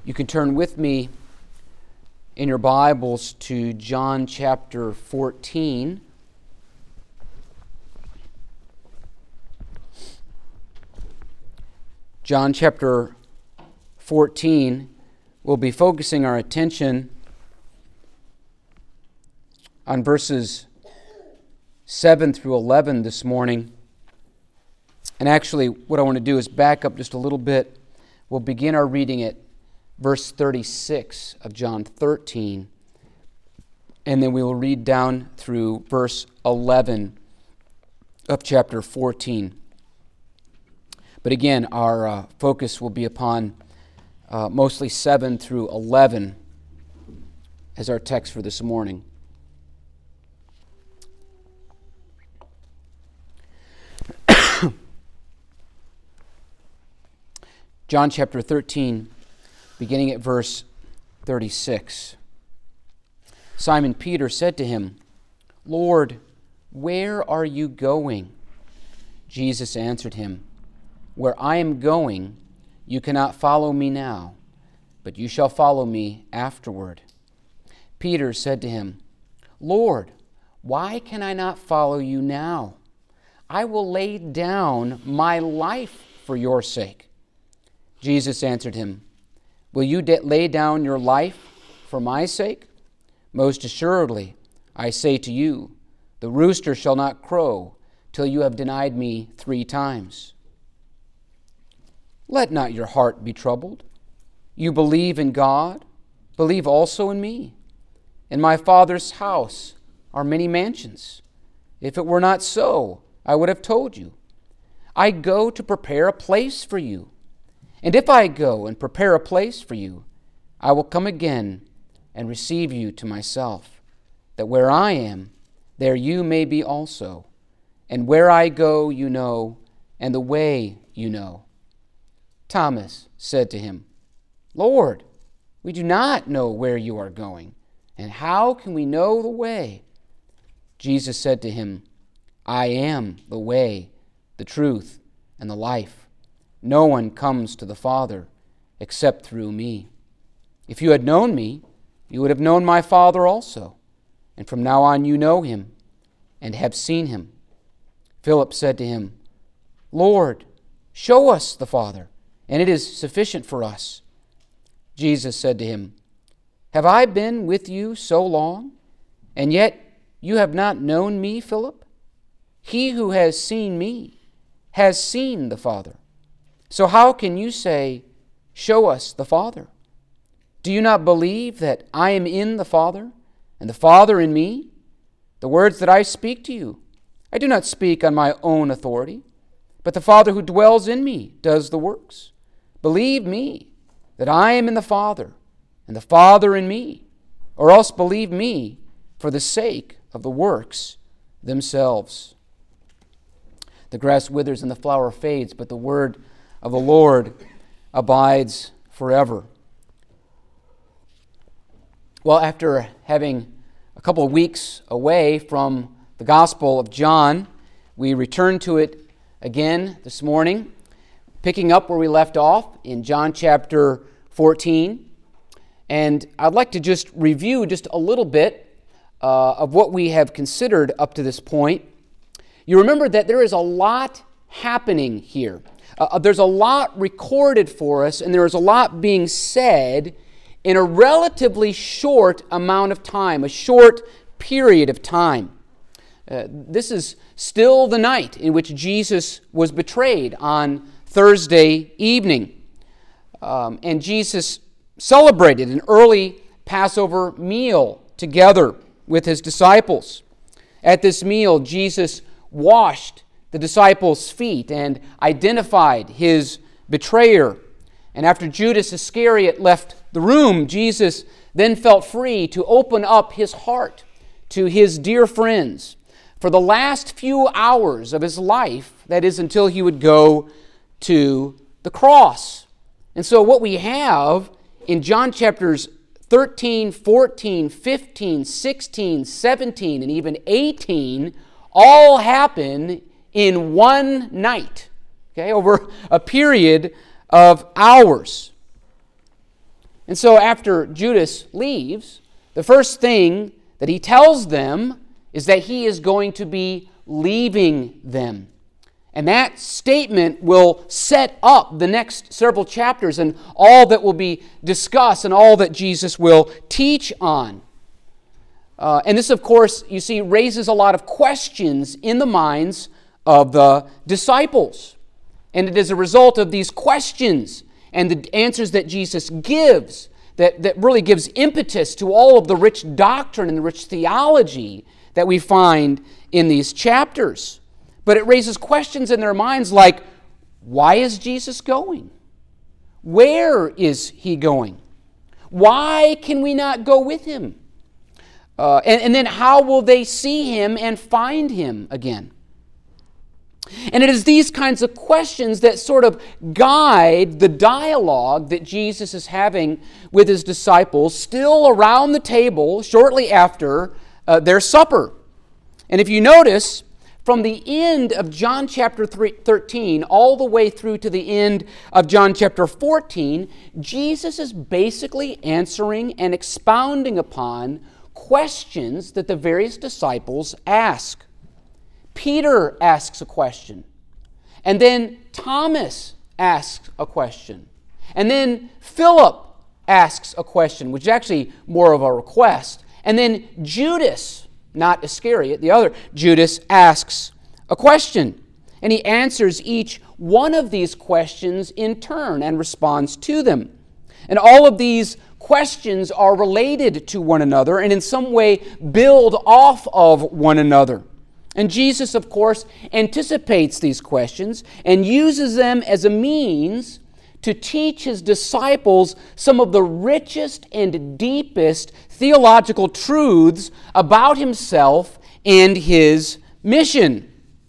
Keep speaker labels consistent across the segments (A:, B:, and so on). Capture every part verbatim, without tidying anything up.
A: You can turn with me in your Bibles to John chapter fourteen. John chapter fourteen, we'll be focusing our attention on verses seven through eleven this morning. And actually, what I want to do is back up just a little bit. We'll begin our reading at verse thirty-six of John thirteen, and then we will read down through verse eleven of chapter fourteen. But again, our uh, focus will be upon uh, mostly seven through eleven as our text for this morning. John chapter thirteen, beginning at verse thirty-six. Simon Peter said to him, "Lord, where are you going?" Jesus answered him, "Where I am going, you cannot follow me now, but you shall follow me afterward." Peter said to him, "Lord, why can I not follow you now? I will lay down my life for your sake." Jesus answered him, "Will you de- lay down your life for my sake? Most assuredly, I say to you, the rooster shall not crow till you have denied me three times. Let not your heart be troubled. You believe in God, believe also in me. In my Father's house are many mansions. If it were not so, I would have told you. I go to prepare a place for you. And if I go and prepare a place for you, I will come again and receive you to myself, that where I am, there you may be also. And where I go you know, and the way you know." Thomas said to him, "Lord, we do not know where you are going, and how can we know the way?" Jesus said to him, "I am the way, the truth, and the life. No one comes to the Father except through me. If you had known me, you would have known my Father also. And from now on you know him and have seen him." Philip said to him, "Lord, show us the Father, and it is sufficient for us." Jesus said to him, "Have I been with you so long, and yet you have not known me, Philip? He who has seen me has seen the Father. So how can you say, 'Show us the Father'? Do you not believe that I am in the Father, and the Father in me? The words that I speak to you, I do not speak on my own authority, but the Father who dwells in me does the works. Believe me that I am in the Father, and the Father in me, or else believe me for the sake of the works themselves." The grass withers and the flower fades, but the word of the Lord abides forever. Well, after having a couple of weeks away from the Gospel of John, we return to it again this morning, picking up where we left off in John chapter fourteen. And I'd like to just review just a little bit uh, of what we have considered up to this point. You remember that there is a lot happening here. Uh, there's a lot recorded for us, and there is a lot being said in a relatively short amount of time, a short period of time. Uh, this is still the night in which Jesus was betrayed on Thursday evening. Um, and Jesus celebrated an early Passover meal together with his disciples. At this meal, Jesus washed the disciples' feet and identified his betrayer. And after Judas Iscariot left the room, Jesus then felt free to open up his heart to his dear friends for the last few hours of his life, that is, until he would go to the cross. And so what we have in John chapters thirteen, fourteen, fifteen, sixteen, seventeen, and even eighteen all happen in one night, okay, over a period of hours. And so after Judas leaves, the first thing that he tells them is that he is going to be leaving them. And that statement will set up the next several chapters and all that will be discussed and all that Jesus will teach on. Uh, and this, of course, you see, raises a lot of questions in the minds of the disciples. And it is a result of these questions and the answers that Jesus gives that, that really gives impetus to all of the rich doctrine and the rich theology that we find in these chapters. But it raises questions in their minds like, why is Jesus going? Where is he going? Why can we not go with him? Uh, and, and then how will they see him and find him again? And it is these kinds of questions that sort of guide the dialogue that Jesus is having with his disciples still around the table shortly after uh, their supper. And if you notice, from the end of John chapter thirteen all the way through to the end of John chapter fourteen, Jesus is basically answering and expounding upon questions that the various disciples ask. Peter asks a question, and then Thomas asks a question, and then Philip asks a question, which is actually more of a request, and then Judas, not Iscariot, the other Judas, asks a question, and he answers each one of these questions in turn and responds to them. And all of these questions are related to one another and in some way build off of one another. And Jesus, of course, anticipates these questions and uses them as a means to teach his disciples some of the richest and deepest theological truths about himself and his mission.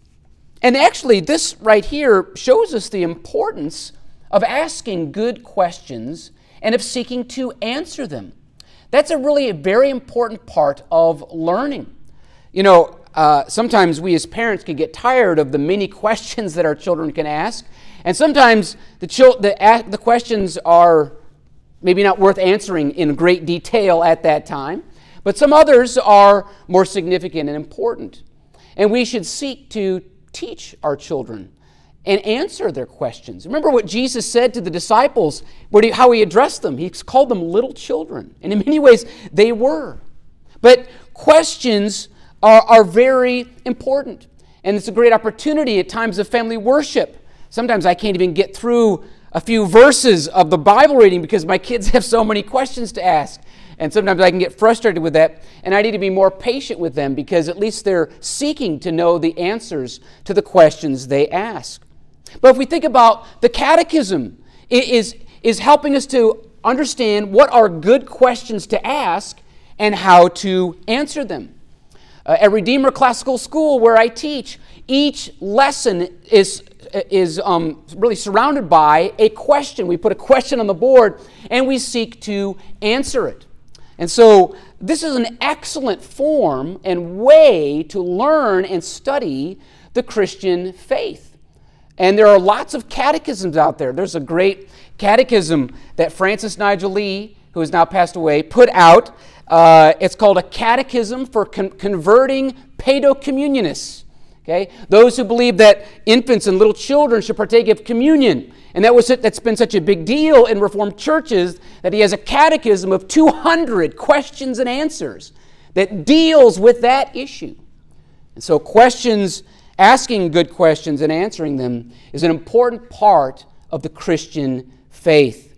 A: And actually, this right here shows us the importance of asking good questions and of seeking to answer them. That's a really a very important part of learning. You know, uh, sometimes we as parents can get tired of the many questions that our children can ask, and sometimes the, chil- the, a- the questions are maybe not worth answering in great detail at that time, but some others are more significant and important. And we should seek to teach our children and answer their questions. Remember what Jesus said to the disciples, what he, how he addressed them. He called them little children, and in many ways they were. But questions are, are very important, and it's a great opportunity at times of family worship. Sometimes I can't even get through a few verses of the Bible reading because my kids have so many questions to ask. And sometimes I can get frustrated with that, and I need to be more patient with them because at least they're seeking to know the answers to the questions they ask. But if we think about the catechism, it is, is helping us to understand what are good questions to ask and how to answer them. Uh, at Redeemer Classical School, where I teach, each lesson is is um, really surrounded by a question. We put a question on the board, and we seek to answer it. And so this is an excellent form and way to learn and study the Christian faith. And there are lots of catechisms out there. There's a great catechism that Francis Nigel Lee, who has now passed away, put out. Uh, it's called A Catechism for Con- Converting Paedocommunionists. Okay? Those who believe that infants and little children should partake of communion. And that was it, that's been such a big deal in Reformed churches that he has a catechism of two hundred questions and answers that deals with that issue. And so questions, asking good questions and answering them is an important part of the Christian faith.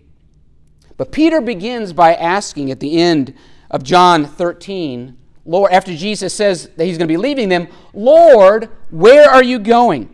A: But Peter begins by asking at the end of John thirteen, Lord, after Jesus says that he's going to be leaving them, Lord, where are you going?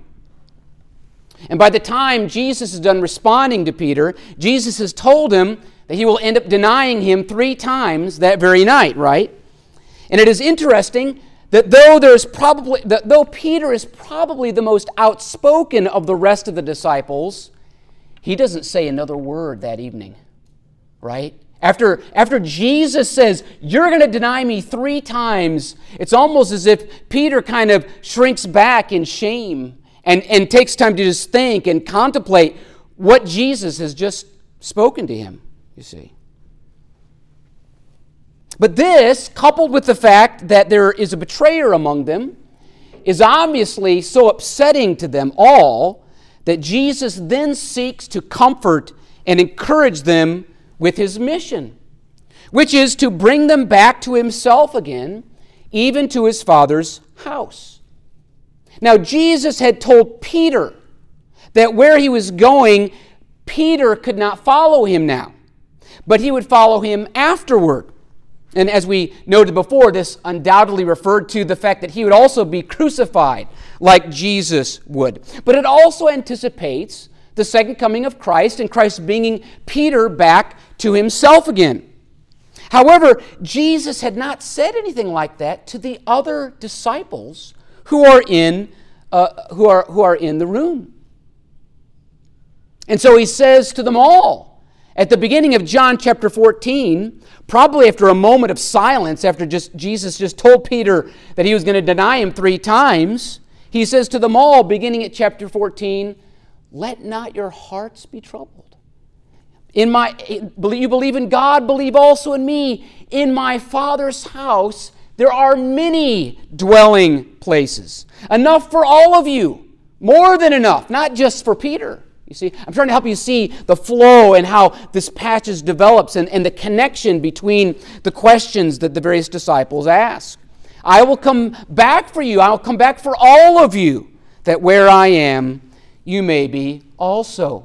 A: And by the time Jesus is done responding to Peter, Jesus has told him that he will end up denying him three times that very night, right? And it is interesting that though there's probably that though Peter is probably the most outspoken of the rest of the disciples, he doesn't say another word that evening, right? After, after Jesus says, you're going to deny me three times, it's almost as if Peter kind of shrinks back in shame and, and takes time to just think and contemplate what Jesus has just spoken to him, you see. But this, coupled with the fact that there is a betrayer among them, is obviously so upsetting to them all that Jesus then seeks to comfort and encourage them with his mission, which is to bring them back to himself again, even to his Father's house. Now, Jesus had told Peter that where he was going, Peter could not follow him now, but he would follow him afterward. And as we noted before, this undoubtedly referred to the fact that he would also be crucified like Jesus would. But it also anticipates the second coming of Christ and Christ bringing Peter back to himself again. However, Jesus had not said anything like that to the other disciples who are in, uh, who are, who are in the room. And so he says to them all, at the beginning of John chapter fourteen, probably after a moment of silence, after just Jesus just told Peter that he was going to deny him three times, he says to them all, beginning at chapter fourteen, "Let not your hearts be troubled. In my, you believe in God, believe also in me. In my Father's house there are many dwelling places. Enough for all of you. More than enough, not just for Peter." You see, I'm trying to help you see the flow and how this passage develops and, and the connection between the questions that the various disciples ask. I will come back for you. I will come back for all of you, that where I am, you may be also.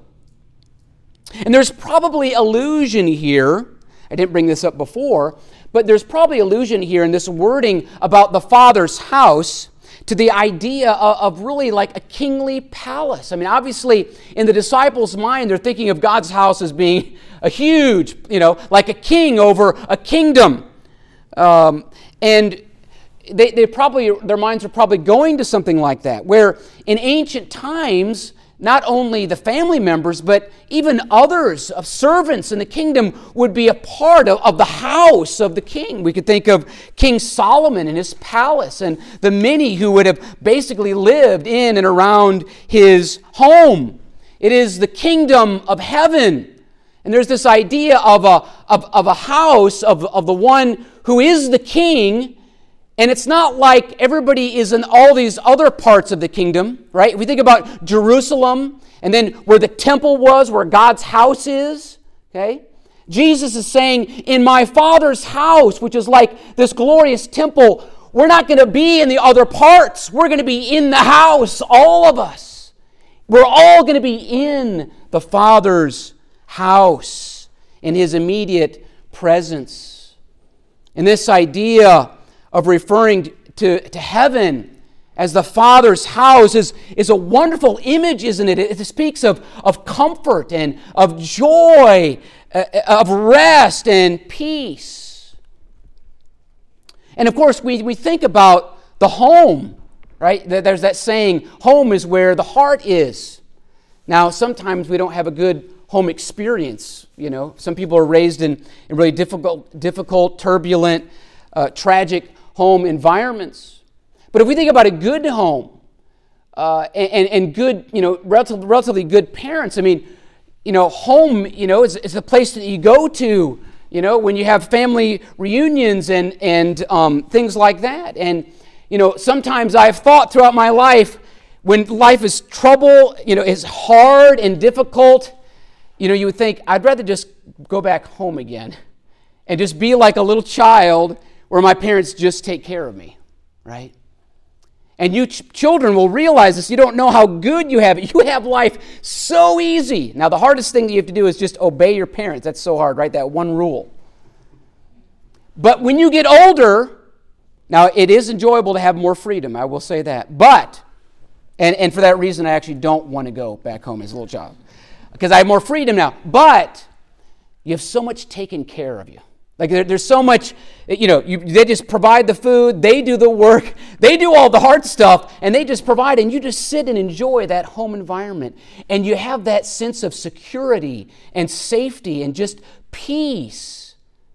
A: And there's probably allusion here. I didn't bring this up before, but there's probably allusion here in this wording about the Father's house to the idea of really like a kingly palace. I mean, obviously, in the disciples' mind, they're thinking of God's house as being a huge, you know, like a king over a kingdom. Um, and they, they probably, their minds are probably going to something like that, where in ancient times, not only the family members, but even others of servants in the kingdom would be a part of, of the house of the king. We could think of King Solomon and his palace and the many who would have basically lived in and around his home. It is the kingdom of heaven. And there's this idea of a, of, of a house of, of the one who is the king. And it's not like everybody is in all these other parts of the kingdom, right? If we think about Jerusalem and then where the temple was, where God's house is, okay? Jesus is saying, in my Father's house, which is like this glorious temple, we're not going to be in the other parts. We're going to be in the house, all of us. We're all going to be in the Father's house, in his immediate presence. And this idea of referring to, to heaven as the Father's house is, is a wonderful image, isn't it? It speaks of, of comfort and of joy, uh, of rest and peace. And of course, we, we think about the home, right? There's that saying, home is where the heart is. Now, sometimes we don't have a good home experience, you know. Some people are raised in, in really difficult, difficult, turbulent, uh, tragic home environments. But if we think about a good home uh, and, and good, you know, relatively, relatively good parents, I mean, you know, home, you know, is, is the place that you go to, you know, when you have family reunions and, and um, things like that. And, you know, sometimes I've thought throughout my life, when life is trouble, you know, is hard and difficult, you know, you would think, I'd rather just go back home again and just be like a little child where my parents just take care of me, right? And you ch- children will realize this. You don't know how good you have it. You have life so easy. Now, the hardest thing that you have to do is just obey your parents. That's so hard, right? That one rule. But when you get older, now it is enjoyable to have more freedom, I will say that. But, and, and for that reason, I actually don't want to go back home as a little child, because I have more freedom now. But you have so much taken care of you. Like there, there's so much, you know, you, they just provide the food, they do the work, they do all the hard stuff, and they just provide, and you just sit and enjoy that home environment. And you have that sense of security and safety and just peace.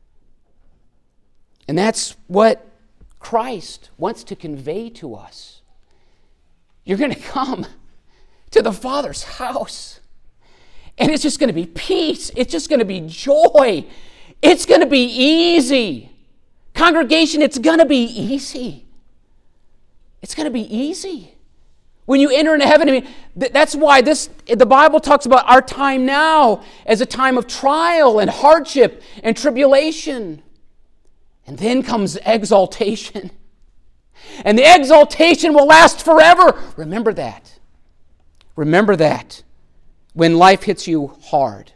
A: And that's what Christ wants to convey to us. You're going to come to the Father's house, and it's just going to be peace. It's just going to be joy. It's going to be easy. Congregation, it's going to be easy. It's going to be easy. When you enter into heaven, I mean, th- that's why this the Bible talks about our time now as a time of trial and hardship and tribulation. And then comes exaltation. And the exaltation will last forever. Remember that. Remember that when life hits you hard.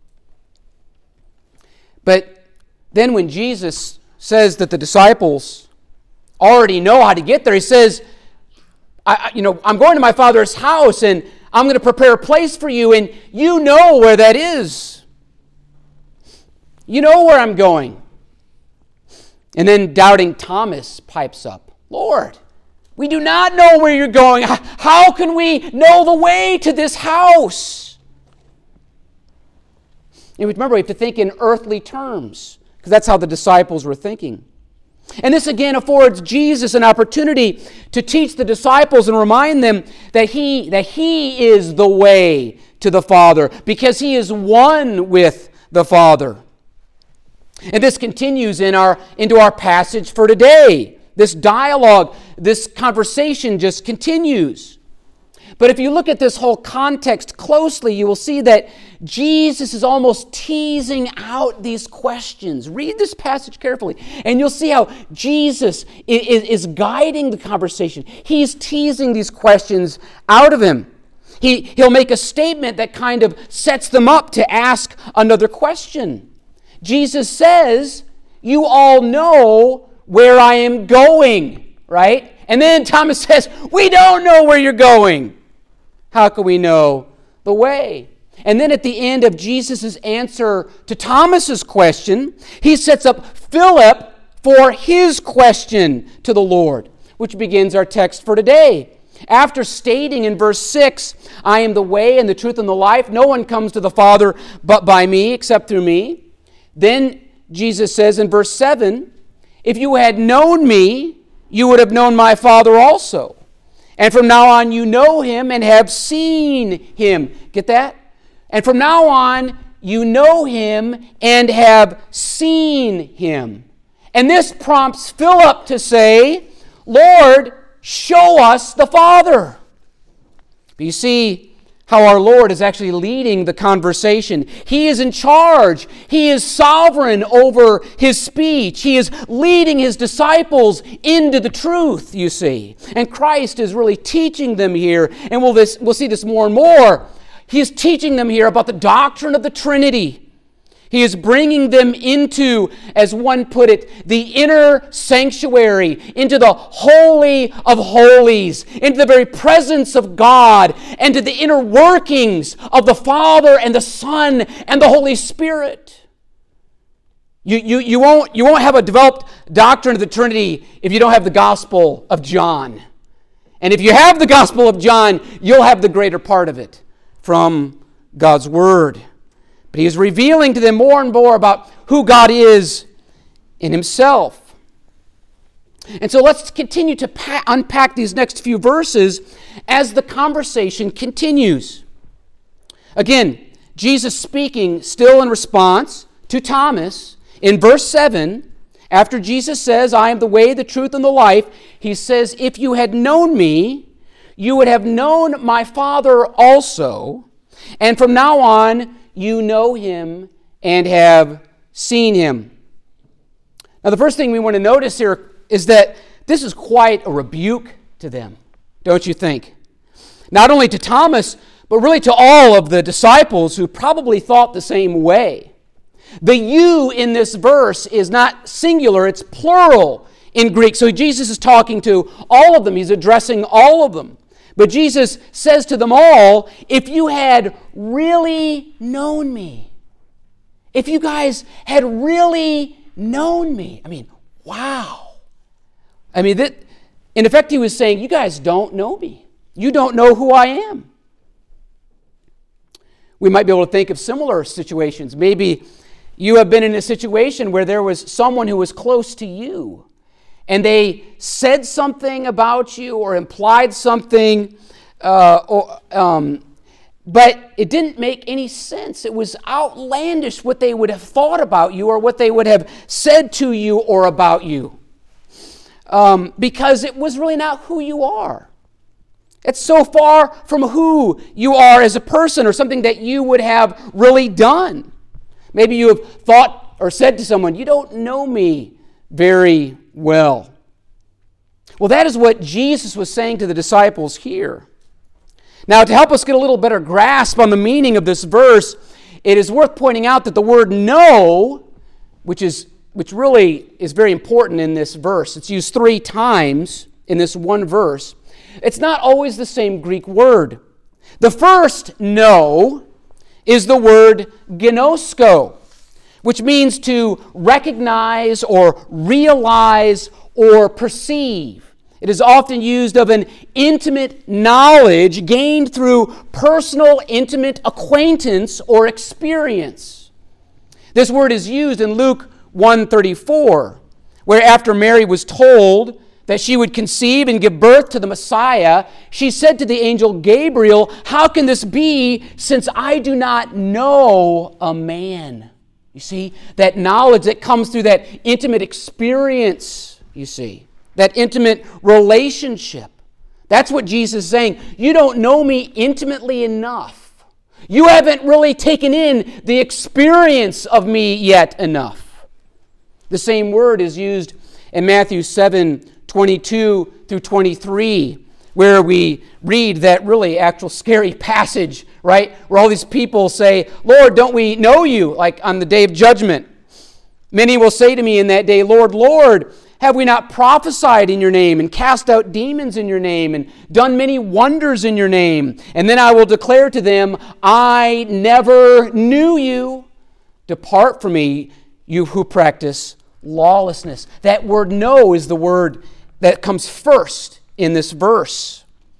A: But then when Jesus says that the disciples already know how to get there, he says, I, you know, I'm going to my Father's house and I'm going to prepare a place for you, and you know where that is. You know where I'm going. And then doubting Thomas pipes up, Lord, we do not know where you're going. How can we know the way to this house? And remember, we have to think in earthly terms, because that's how the disciples were thinking. And this again affords Jesus an opportunity to teach the disciples and remind them that he, that he is the way to the Father, because he is one with the Father. And this continues in our, into our passage for today. This dialogue, this conversation just continues. But if you look at this whole context closely, you will see that Jesus is almost teasing out these questions. Read this passage carefully, and you'll see how Jesus is, is guiding the conversation. He's teasing these questions out of him. He, he'll make a statement that kind of sets them up to ask another question. Jesus says, you all know where I am going, right? And then Thomas says, we don't know where you're going. How can we know the way? And then at the end of Jesus' answer to Thomas's question, he sets up Philip for his question to the Lord, which begins our text for today. After stating in verse six, I am the way and the truth and the life, no one comes to the Father but by me, except through me. Then Jesus says in verse seven, if you had known me, you would have known my Father also. And from now on you know him and have seen him. Get that? And from now on you know him and have seen him. And this prompts Philip to say, Lord, show us the Father. But you see how our Lord is actually leading the conversation. He is in charge. He is sovereign over his speech. He is leading his disciples into the truth, you see. And Christ is really teaching them here, and we'll, this, we'll see this more and more. He is teaching them here about the doctrine of the Trinity. He is bringing them into, as one put it, the inner sanctuary, into the holy of holies, into the very presence of God, and to the inner workings of the Father and the Son and the Holy Spirit. You, you, you, won't, you won't have a developed doctrine of the Trinity if you don't have the Gospel of John. And if you have the Gospel of John, you'll have the greater part of it from God's Word. But he is revealing to them more and more about who God is in himself. And so let's continue to pa- unpack these next few verses as the conversation continues. Again, Jesus speaking still in response to Thomas. In verse seven, after Jesus says, I am the way, the truth, and the life, he says, if you had known me, you would have known my Father also. And from now on, you know him and have seen him. Now, the first thing we want to notice here is that this is quite a rebuke to them, don't you think? Not only to Thomas, but really to all of the disciples who probably thought the same way. The you in this verse is not singular, it's plural in Greek. So Jesus is talking to all of them. He's addressing all of them. But Jesus says to them all, if you had really known me, if you guys had really known me, I mean, wow. I mean, that, in effect, he was saying, you guys don't know me. You don't know who I am. We might be able to think of similar situations. Maybe you have been in a situation where there was someone who was close to you, and they said something about you or implied something, uh, or, um, but it didn't make any sense. It was outlandish what they would have thought about you or what they would have said to you or about you. Um, because it was really not who you are. It's so far from who you are as a person or something that you would have really done. Maybe you have thought or said to someone, you don't know me very well. Well, that is what Jesus was saying to the disciples here. Now, to help us get a little better grasp on the meaning of this verse, it is worth pointing out that the word know, which is which really is very important in this verse, it's used three times in this one verse. It's not always the same Greek word. The first know is the word gnosko, which means to recognize or realize or perceive. It is often used of an intimate knowledge gained through personal, intimate acquaintance or experience. This word is used in Luke one thirty-four, where after Mary was told that she would conceive and give birth to the Messiah, she said to the angel Gabriel, "How can this be, since I do not know a man?" You see, that knowledge that comes through that intimate experience, you see, that intimate relationship. That's what Jesus is saying. You don't know me intimately enough. You haven't really taken in the experience of me yet enough. The same word is used in Matthew seven twenty-two through twenty-three, where we read that really actual scary passage, right? Where all these people say, "Lord, don't we know you?" Like on the day of judgment. Many will say to me in that day, "Lord, Lord, have we not prophesied in your name and cast out demons in your name and done many wonders in your name? And then I will declare to them, I never knew you. Depart from me, you who practice lawlessness." That word know is the word that comes first in this verse.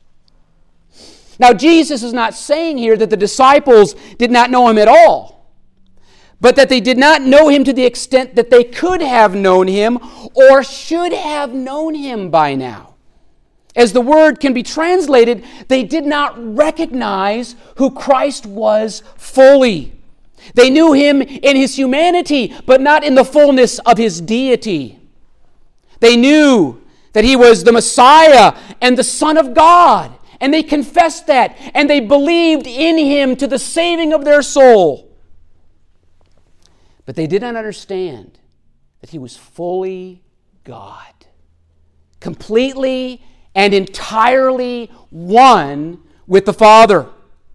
A: Now, Jesus is not saying here that the disciples did not know him at all, but that they did not know him to the extent that they could have known him or should have known him by now. As the word can be translated, they did not recognize who Christ was fully. They knew him in his humanity, but not in the fullness of his deity. They knew that he was the Messiah and the Son of God, and they confessed that, and they believed in him to the saving of their soul. But they did not understand that he was fully God, completely and entirely one with the Father.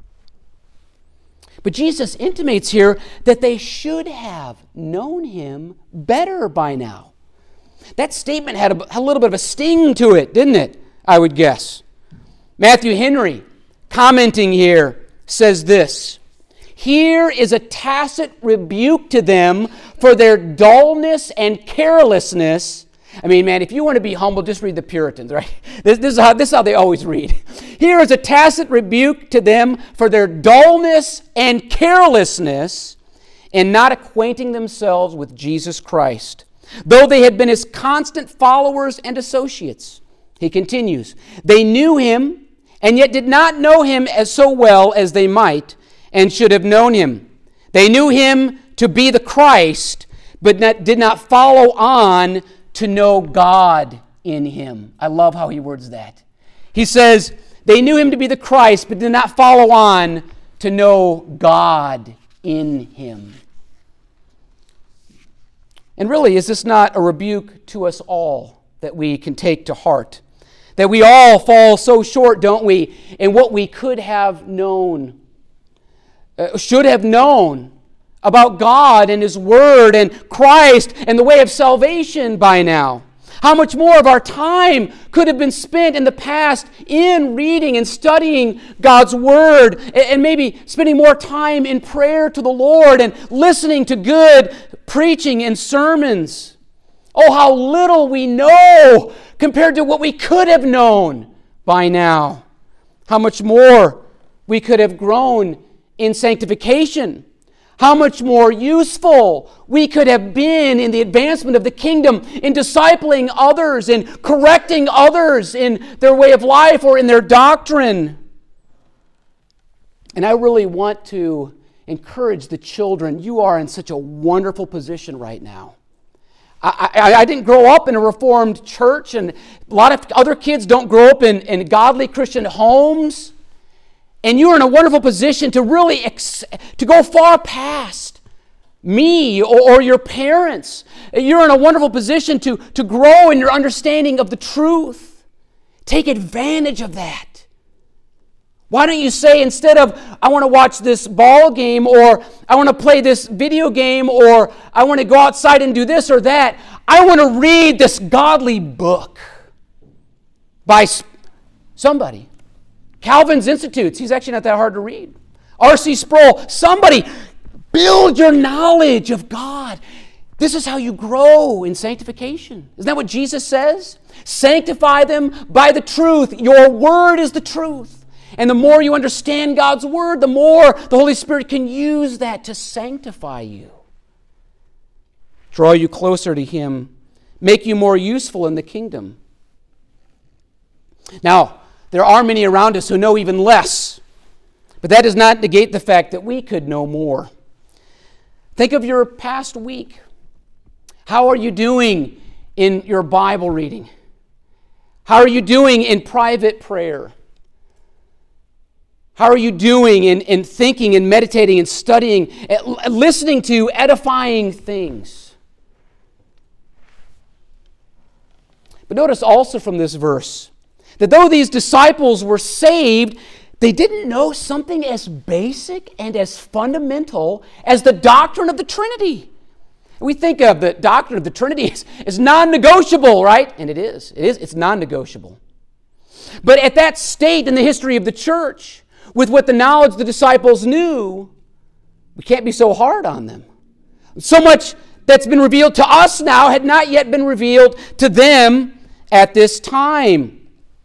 A: But Jesus intimates here that they should have known him better by now. That statement had a, a little bit of a sting to it, didn't it? I would guess. Matthew Henry, commenting here, says this: "Here is a tacit rebuke to them for their dullness and carelessness." I mean, man, if you want to be humble, just read the Puritans, right? This, this, is how, this is how they always read. "Here is a tacit rebuke to them for their dullness and carelessness in not acquainting themselves with Jesus Christ, though they had been his constant followers and associates." He continues, "They knew him and yet did not know him as so well as they might and should have known him. They knew him to be the Christ, but not, did not follow on to know God in him." I love how he words that. He says, they knew him to be the Christ, but did not follow on to know God in him. And really, is this not a rebuke to us all that we can take to heart? That we all fall so short, don't we, in what we could have known, uh, should have known about God and his word and Christ and the way of salvation by now. How much more of our time could have been spent in the past in reading and studying God's word, and maybe spending more time in prayer to the Lord and listening to good preaching and sermons. Oh, how little we know compared to what we could have known by now. How much more we could have grown in sanctification. How much more useful we could have been in the advancement of the kingdom, in discipling others, in correcting others in their way of life or in their doctrine. And I really want to encourage the children. You are in such a wonderful position right now. I, I, I didn't grow up in a Reformed church, and a lot of other kids don't grow up in, in godly Christian homes. And you're in a wonderful position to really ex- to go far past me or, or your parents. You're in a wonderful position to, to grow in your understanding of the truth. Take advantage of that. Why don't you say, instead of, I want to watch this ball game, or I want to play this video game, or I want to go outside and do this or that, I want to read this godly book by somebody. Calvin's Institutes, he's actually not that hard to read. R C Sproul, somebody, build your knowledge of God. This is how you grow in sanctification. Isn't that what Jesus says? Sanctify them by the truth. Your word is the truth. And the more you understand God's word, the more the Holy Spirit can use that to sanctify you, draw you closer to Him, make you more useful in the kingdom. Now, there are many around us who know even less, but that does not negate the fact that we could know more. Think of your past week. How are you doing in your Bible reading? How are you doing in private prayer? How are you doing in, in thinking and meditating and studying, and listening to edifying things? But notice also from this verse that though these disciples were saved, they didn't know something as basic and as fundamental as the doctrine of the Trinity. We think of the doctrine of the Trinity as, as non-negotiable, right? And it is. It is. It's non-negotiable. But at that state in the history of the church, with what the knowledge the disciples knew, we can't be so hard on them. So much that's been revealed to us now had not yet been revealed to them at this time.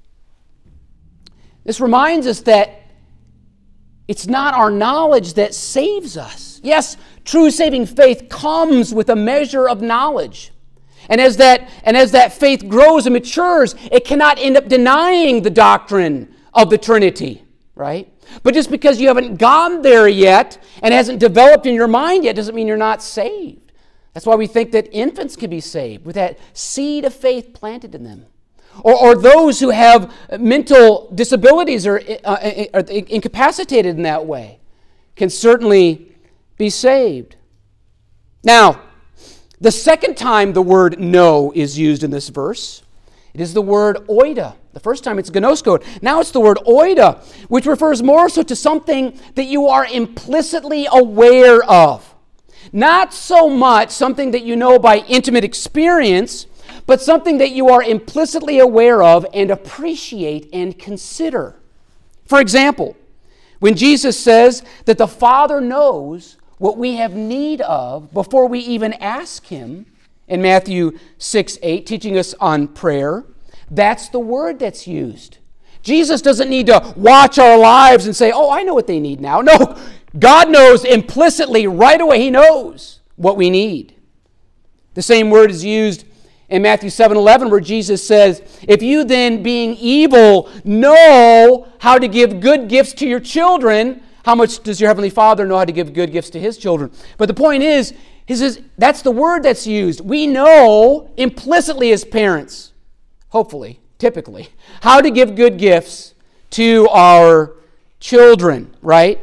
A: This reminds us that it's not our knowledge that saves us. Yes, true saving faith comes with a measure of knowledge. And as that, and as that faith grows and matures, it cannot end up denying the doctrine of the Trinity, right? But just because you haven't gone there yet and hasn't developed in your mind yet doesn't mean you're not saved. That's why we think that infants can be saved with that seed of faith planted in them. Or, or those who have mental disabilities or uh, are incapacitated in that way can certainly be saved. Now, the second time the word know is used in this verse, it is the word oida. The first time it's gnosko. Now it's the word oida, which refers more so to something that you are implicitly aware of. Not so much something that you know by intimate experience, but something that you are implicitly aware of and appreciate and consider. For example, when Jesus says that the Father knows what we have need of before we even ask Him, in Matthew six eight, teaching us on prayer, that's the word that's used. Jesus doesn't need to watch our lives and say, oh, I know what they need now. No, God knows implicitly right away. He knows what we need. The same word is used in Matthew seven eleven, where Jesus says, if you then, being evil, know how to give good gifts to your children, how much does your Heavenly Father know how to give good gifts to His children? But the point is, He says, that's the word that's used. We know implicitly as parents, hopefully, typically, how to give good gifts to our children, right?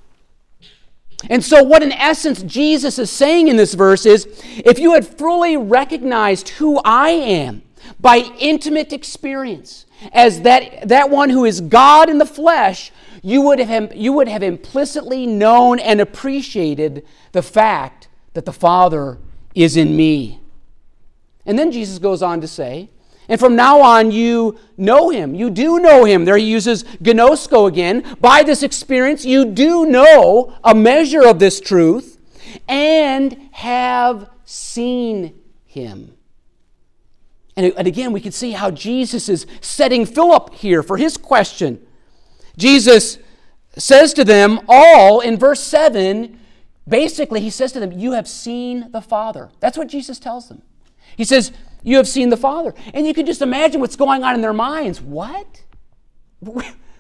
A: And so what in essence Jesus is saying in this verse is, if you had fully recognized who I am by intimate experience as that, that one who is God in the flesh, you would have, you would have implicitly known and appreciated the fact that the Father is in me. And then Jesus goes on to say, and from now on you know Him. You do know Him. There he uses gnosko again. By this experience you do know a measure of this truth and have seen Him. And, and again, we can see how Jesus is setting Philip here for his question. Jesus says to them all in verse seven, basically he says to them, you have seen the Father. That's what Jesus tells them. He says, you have seen the Father. And you can just imagine what's going on in their minds. What?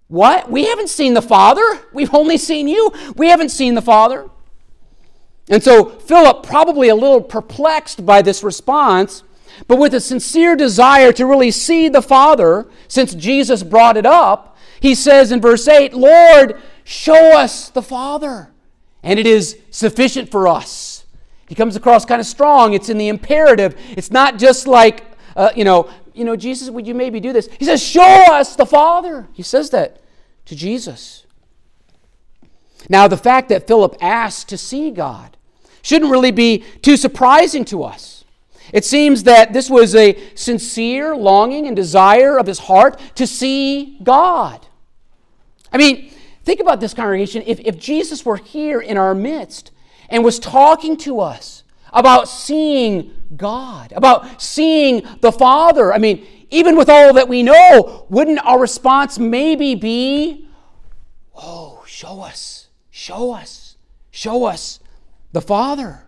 A: What? We haven't seen the Father. We've only seen you. We haven't seen the Father. And so Philip, probably a little perplexed by this response, but with a sincere desire to really see the Father, since Jesus brought it up, he says in verse eight, Lord, show us the Father, and it is sufficient for us. He comes across kind of strong. It's in the imperative. It's not just like, uh, you know, you know, Jesus, would you maybe do this? He says, show us the Father. He says that to Jesus. Now, the fact that Philip asked to see God shouldn't really be too surprising to us. It seems that this was a sincere longing and desire of his heart to see God. I mean, think about this, congregation. If, if Jesus were here in our midst and was talking to us about seeing God, about seeing the Father, I mean, even with all that we know, wouldn't our response maybe be, oh, show us, show us, show us the Father?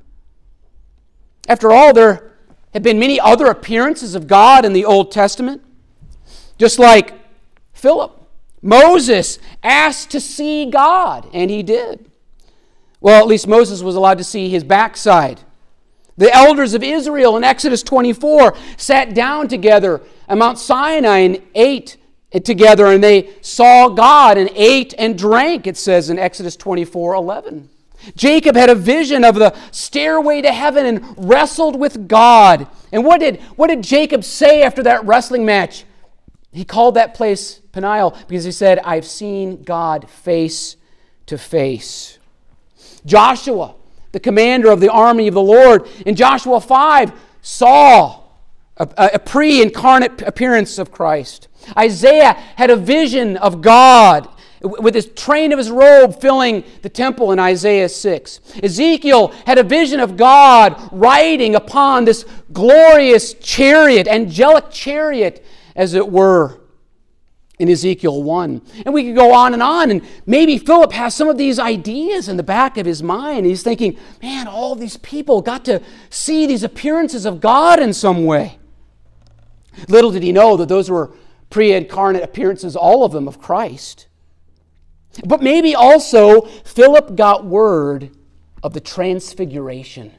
A: After all, there have been many other appearances of God in the Old Testament. Just like Philip, Moses asked to see God, and he did. Well, at least Moses was allowed to see his backside. The elders of Israel in Exodus twenty-four sat down together at Mount Sinai and ate together, and they saw God and ate and drank, it says in Exodus twenty-four eleven. Jacob had a vision of the stairway to heaven and wrestled with God. And what did, what did Jacob say after that wrestling match? He called that place Peniel because he said, I've seen God face to face. Joshua, the commander of the army of the Lord, in Joshua five, saw a, a pre-incarnate appearance of Christ. Isaiah had a vision of God with his train of his robe filling the temple in Isaiah six. Ezekiel had a vision of God riding upon this glorious chariot, angelic chariot, as it were, in Ezekiel one. And we could go on and on, and maybe Philip has some of these ideas in the back of his mind. He's thinking, man, all these people got to see these appearances of God in some way. Little did he know that those were pre-incarnate appearances, all of them, of Christ. But maybe also Philip got word of the transfiguration.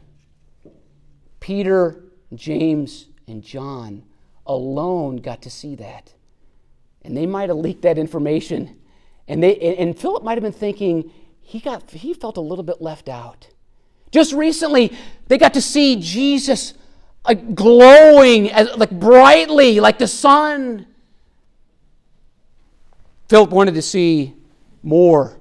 A: Peter, James, and John alone got to see that. And they might have leaked that information. And they and Philip might have been thinking, he got he felt a little bit left out. Just recently, they got to see Jesus like glowing as, like brightly like the sun. Philip wanted to see more.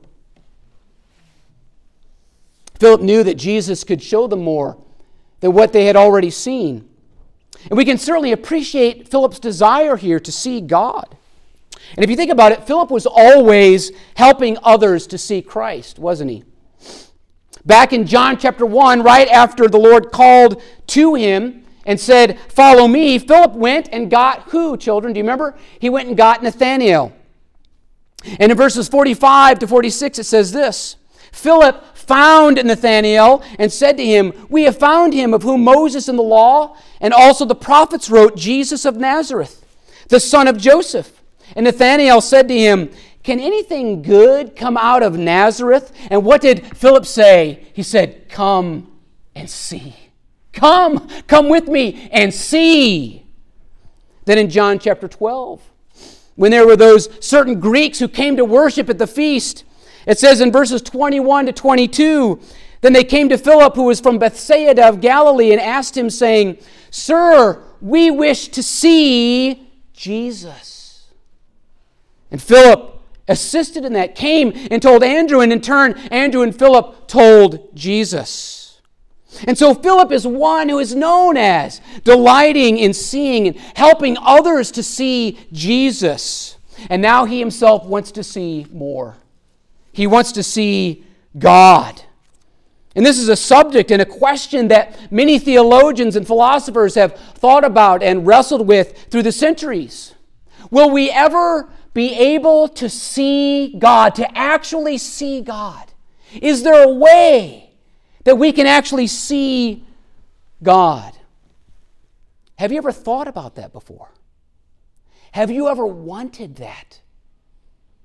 A: Philip knew that Jesus could show them more than what they had already seen. And we can certainly appreciate Philip's desire here to see God. And if you think about it, Philip was always helping others to see Christ, wasn't he? Back in John chapter one, right after the Lord called to him and said, follow me, Philip went and got who, children? Do you remember? He went and got Nathanael. And in verses forty-five to forty-six, it says this, Philip found Nathanael and said to him, we have found him of whom Moses in the law and also the prophets wrote, Jesus of Nazareth, the son of Joseph. And Nathanael said to him, can anything good come out of Nazareth? And what did Philip say? He said, come and see. Come, come with me and see. Then in John chapter twelve, when there were those certain Greeks who came to worship at the feast, it says in verses twenty-one to twenty-two, then they came to Philip, who was from Bethsaida of Galilee, and asked him, saying, Sir, we wish to see Jesus. And Philip assisted in that, came and told Andrew, and in turn, Andrew and Philip told Jesus. And so Philip is one who is known as delighting in seeing and helping others to see Jesus. And now he himself wants to see more. He wants to see God. And this is a subject and a question that many theologians and philosophers have thought about and wrestled with through the centuries. Will we ever be able to see God, to actually see God? Is there a way that we can actually see God? Have you ever thought about that before? Have you ever wanted that?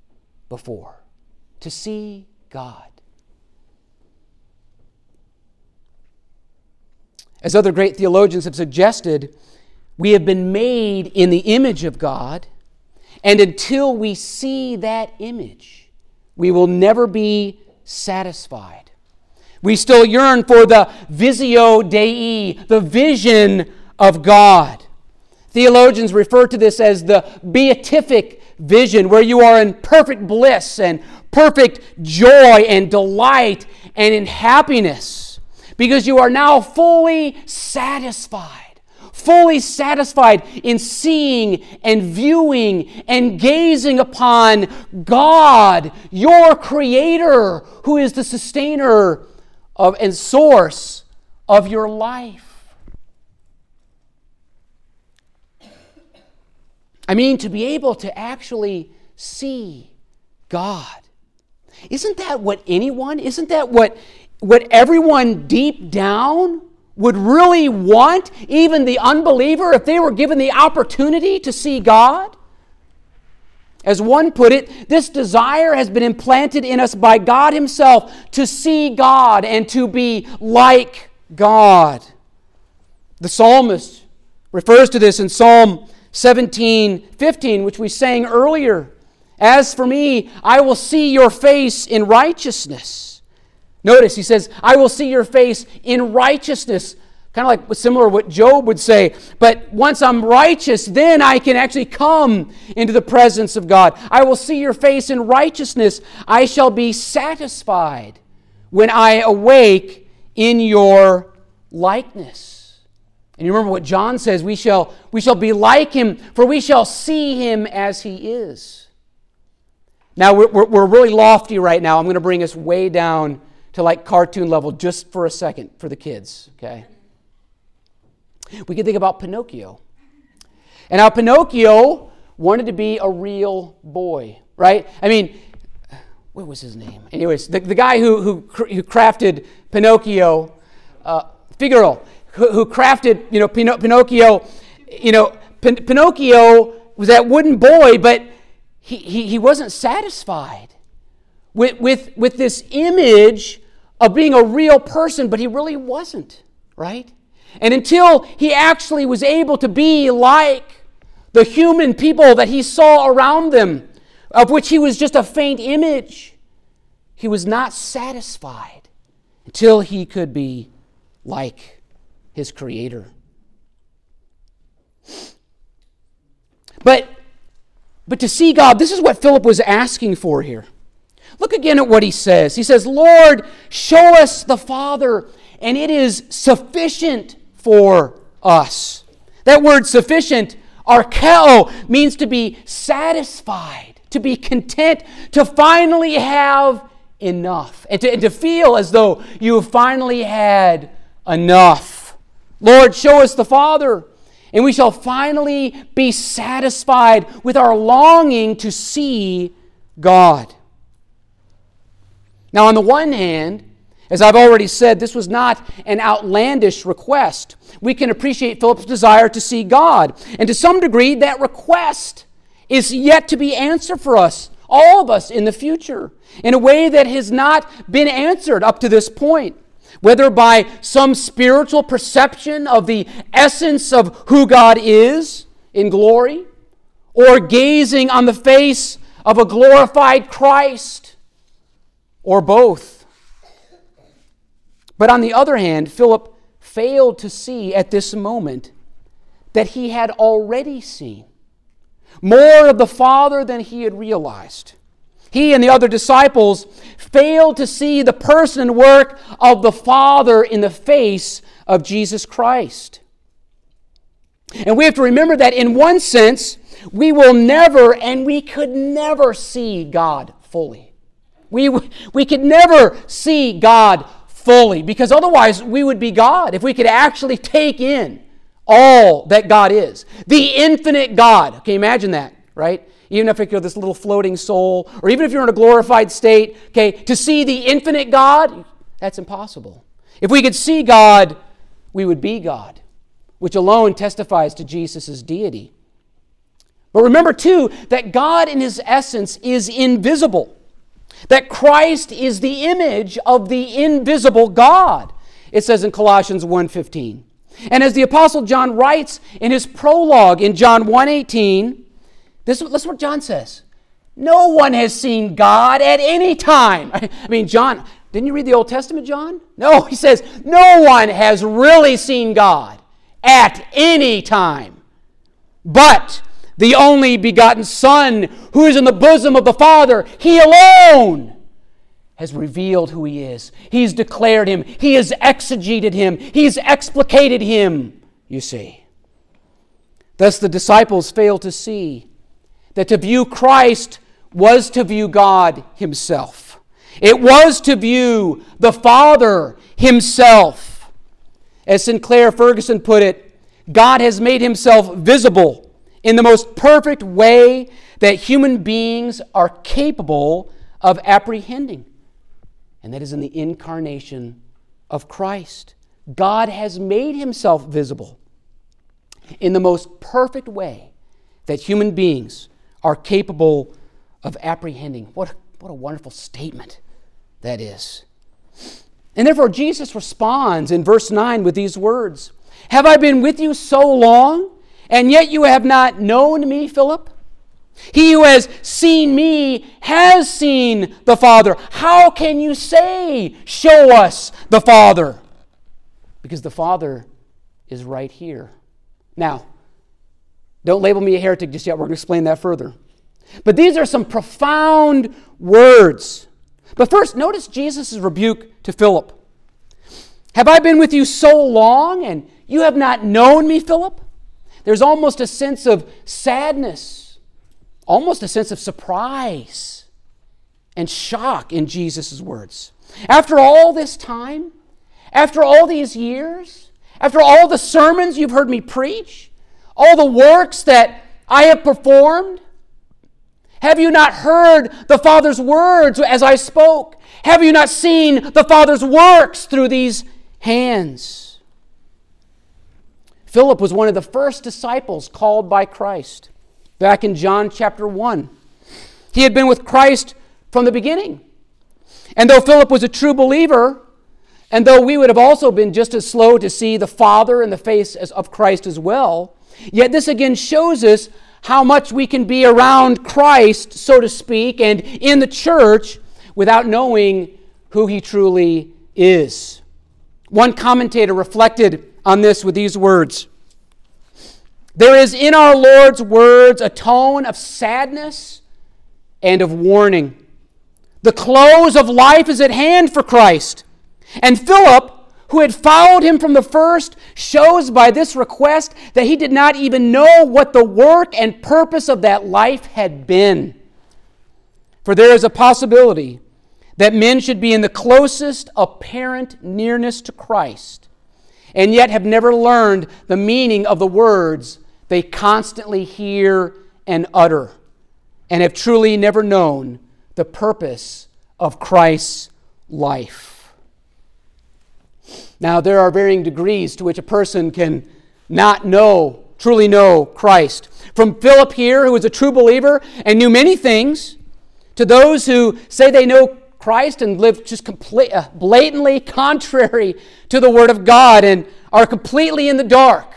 A: before. To see God. As other great theologians have suggested, we have been made in the image of God, and until we see that image, we will never be satisfied. We still yearn for the visio Dei, the vision of God. Theologians refer to this as the beatific vision, where you are in perfect bliss and perfect joy and delight and in happiness, because you are now fully satisfied, fully satisfied in seeing and viewing and gazing upon God, your Creator, who is the sustainer of and source of your life. I mean, to be able to actually see God. Isn't that what anyone, isn't that what, what everyone deep down would really want? Even the unbeliever, if they were given the opportunity to see God? As one put it, this desire has been implanted in us by God Himself to see God and to be like God. The psalmist refers to this in Psalm seventeen fifteen, which we sang earlier. As for me, I will see your face in righteousness. Notice, he says, I will see your face in righteousness. Kind of like similar to what Job would say. But once I'm righteous, then I can actually come into the presence of God. I will see your face in righteousness. I shall be satisfied when I awake in your likeness. And you remember what John says, we shall, we shall be like Him, for we shall see Him as He is. Now, we're, we're, we're really lofty right now. I'm going to bring us way down to like cartoon level just for a second for the kids, okay? We can think about Pinocchio. And now Pinocchio wanted to be a real boy, right? I mean, what was his name? Anyways, the, the guy who, who, who crafted Pinocchio, uh, Figaro, who, who crafted, you know, Pino, Pinocchio, you know, Pin, Pinocchio was that wooden boy, but he, he, he wasn't satisfied with, with, with this image of being a real person, but he really wasn't, right? And until he actually was able to be like the human people that he saw around them, of which he was just a faint image, he was not satisfied until he could be like his Creator. But, but to see God, this is what Philip was asking for here. Look again at what he says. He says, Lord, show us the Father, and it is sufficient for us. That word sufficient, archeo, means to be satisfied, to be content, to finally have enough, and to, and to feel as though you have finally had enough. Lord, show us the Father, and we shall finally be satisfied with our longing to see God. Now, on the one hand, as I've already said, this was not an outlandish request. We can appreciate Philip's desire to see God. And to some degree, that request is yet to be answered for us, all of us in the future, in a way that has not been answered up to this point. Whether by some spiritual perception of the essence of who God is in glory, or gazing on the face of a glorified Christ, or both. But on the other hand, Philip failed to see at this moment that he had already seen more of the Father than he had realized. He and the other disciples failed to see the person and work of the Father in the face of Jesus Christ. And we have to remember that in one sense, we will never and we could never see God fully. We, we could never see God fully, because otherwise we would be God if we could actually take in all that God is. The infinite God. Okay, imagine that, right? Even if you're this little floating soul, or even if you're in a glorified state, okay, to see the infinite God, that's impossible. If we could see God, we would be God, which alone testifies to Jesus' deity. But remember, too, that God in his essence is invisible. That Christ is the image of the invisible God. It says in Colossians one fifteen. And as the Apostle John writes in his prologue in John one eighteen, this, this is what John says. No one has seen God at any time. I mean, John, didn't you read the Old Testament, John? No, he says, no one has really seen God at any time. But the only begotten Son, who is in the bosom of the Father, he alone has revealed who he is. He's declared him. He has exegeted him. He's explicated him, you see. Thus the disciples fail to see that to view Christ was to view God himself. It was to view the Father himself. As Sinclair Ferguson put it, God has made himself visible in the most perfect way that human beings are capable of apprehending. And that is in the incarnation of Christ. God has made himself visible in the most perfect way that human beings are capable of apprehending. What, what a wonderful statement that is. And therefore Jesus responds in verse nine with these words, "Have I been with you so long, and yet you have not known me, Philip? He who has seen me has seen the Father. How can you say, 'Show us the Father'?" Because the Father is right here. Now, don't label me a heretic just yet. We're going to explain that further. But these are some profound words. But first, notice Jesus' rebuke to Philip. "Have I been with you so long, and you have not known me, Philip?" There's almost a sense of sadness, almost a sense of surprise and shock in Jesus' words. After all this time, after all these years, after all the sermons you've heard me preach, all the works that I have performed, have you not heard the Father's words as I spoke? Have you not seen the Father's works through these hands? Philip was one of the first disciples called by Christ back in John chapter one. He had been with Christ from the beginning. And though Philip was a true believer, and though we would have also been just as slow to see the Father in the face of Christ as well, yet this again shows us how much we can be around Christ, so to speak, and in the church without knowing who he truly is. One commentator reflected on this with these words: "There is in our Lord's words a tone of sadness and of warning. The close of life is at hand for Christ. And Philip, who had followed him from the first, shows by this request that he did not even know what the work and purpose of that life had been. For there is a possibility that men should be in the closest apparent nearness to Christ, and yet have never learned the meaning of the words they constantly hear and utter, and have truly never known the purpose of Christ's life." Now, there are varying degrees to which a person can not know, truly know Christ. From Philip here, who was a true believer and knew many things, to those who say they know Christ and live just complete, uh, blatantly contrary to the Word of God and are completely in the dark.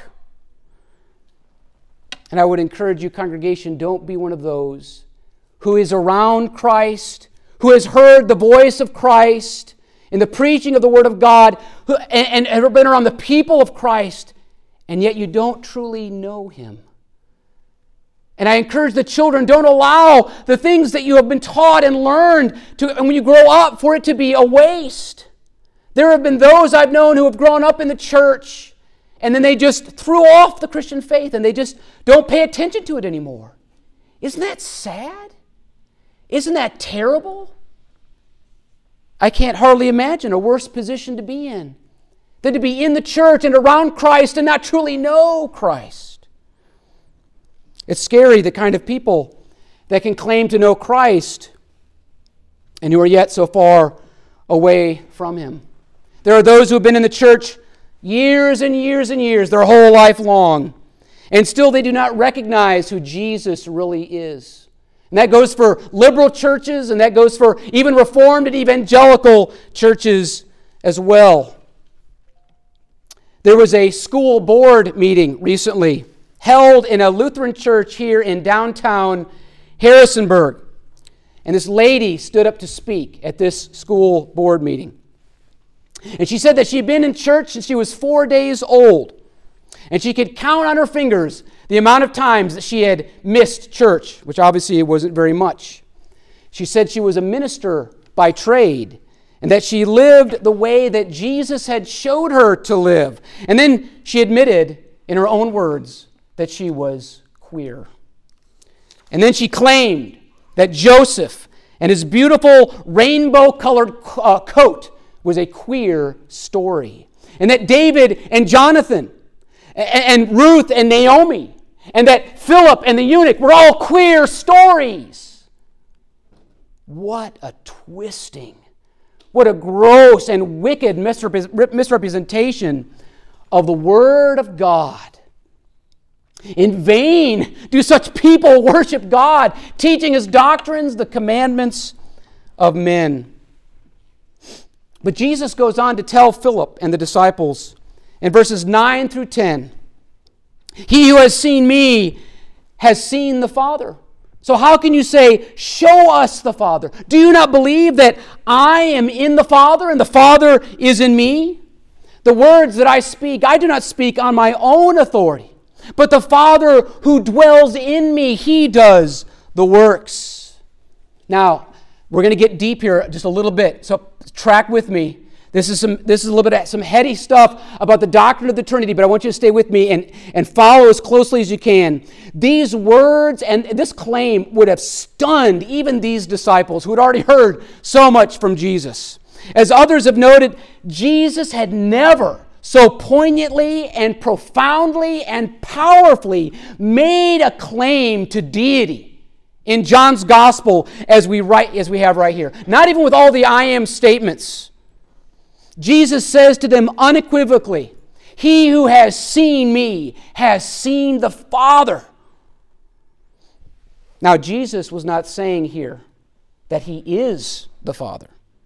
A: And I would encourage you, congregation, don't be one of those who is around Christ, who has heard the voice of Christ in the preaching of the Word of God, who, and, and ever been around the people of Christ, and yet you don't truly know Him. And I encourage the children, don't allow the things that you have been taught and learned to, and when you grow up, for it to be a waste. There have been those I've known who have grown up in the church, and then they just threw off the Christian faith, and they just don't pay attention to it anymore. Isn't that sad? Isn't that terrible? I can't hardly imagine a worse position to be in than to be in the church and around Christ and not truly know Christ. It's scary, the kind of people that can claim to know Christ and who are yet so far away from Him. There are those who have been in the church years and years and years, their whole life long, And still they do not recognize who Jesus really is. And that goes for liberal churches, and that goes for even Reformed and evangelical churches as well. There was a school board meeting recently held in a Lutheran church here in downtown Harrisonburg. And this lady stood up to speak at this school board meeting. And she said that she had been in church since she was four days old. And she could count on her fingers the amount of times that she had missed church, which obviously wasn't very much. She said she was a minister by trade, and that she lived the way that Jesus had showed her to live. And then she admitted, in her own words, that she was queer. And then she claimed that Joseph and his beautiful rainbow-colored uh, coat was a queer story. And that David and Jonathan and, and Ruth and Naomi and that Philip and the eunuch were all queer stories. What a twisting. What a gross and wicked misrepresentation of the Word of God. In vain do such people worship God, teaching His doctrines, the commandments of men. But Jesus goes on to tell Philip and the disciples in verses nine through ten, "He who has seen me has seen the Father. So how can you say, 'Show us the Father'? Do you not believe that I am in the Father and the Father is in me? The words that I speak, I do not speak on my own authority, but the Father who dwells in me, He does the works." Now, we're going to get deep here just a little bit, so track with me. This is some this is a little bit of some heady stuff about the doctrine of the Trinity, but I want you to stay with me and, and follow as closely as you can. These words and this claim would have stunned even these disciples who had already heard so much from Jesus. As others have noted, Jesus had never so poignantly and profoundly and powerfully made a claim to deity in John's gospel as we write as we have right here. Not even with all the I am statements. Jesus says to them unequivocally, "He who has seen me has seen the Father." Now, Jesus was not saying here that He is the Father,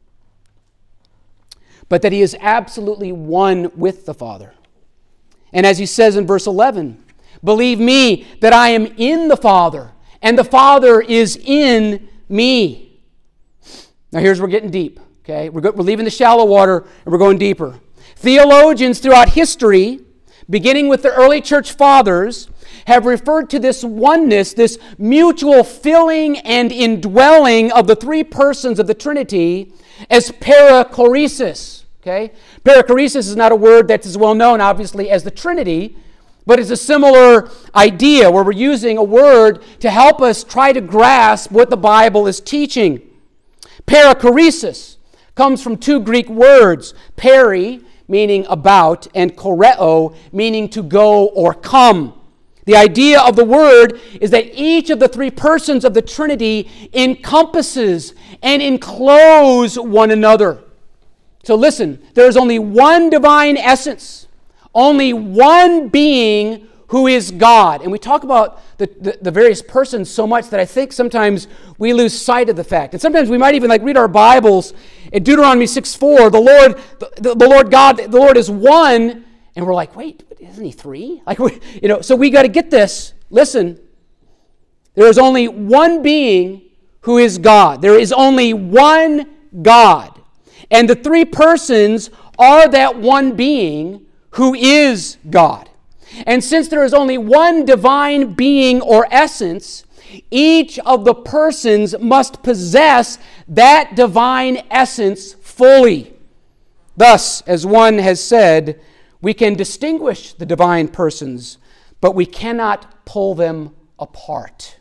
A: but that He is absolutely one with the Father. And as He says in verse eleven, "Believe me that I am in the Father, and the Father is in me." Now here's where we're getting deep. Okay, we're, go- we're leaving the shallow water and we're going deeper. Theologians throughout history, beginning with the early church fathers, have referred to this oneness, this mutual filling and indwelling of the three persons of the Trinity as perichoresis. Okay, perichoresis is not a word that's as well known, obviously, as the Trinity, but it's a similar idea where we're using a word to help us try to grasp what the Bible is teaching. Perichoresis comes from two Greek words, peri, meaning about, and choreo, meaning to go or come. The idea of the word is that each of the three persons of the Trinity encompasses and enclose one another. So listen, there is only one divine essence, only one being who is God. And we talk about the, the, the various persons so much that I think sometimes we lose sight of the fact. And sometimes we might even like read our Bibles in Deuteronomy six four, the Lord, the, the Lord God, the Lord is one, and we're like, wait, isn't He three? Like, we, you know, so we got to get this. Listen, there is only one being who is God. There is only one God. And the three persons are that one being who is God. And since there is only one divine being or essence, each of the persons must possess that divine essence fully. Thus, as one has said, we can distinguish the divine persons, but we cannot pull them apart.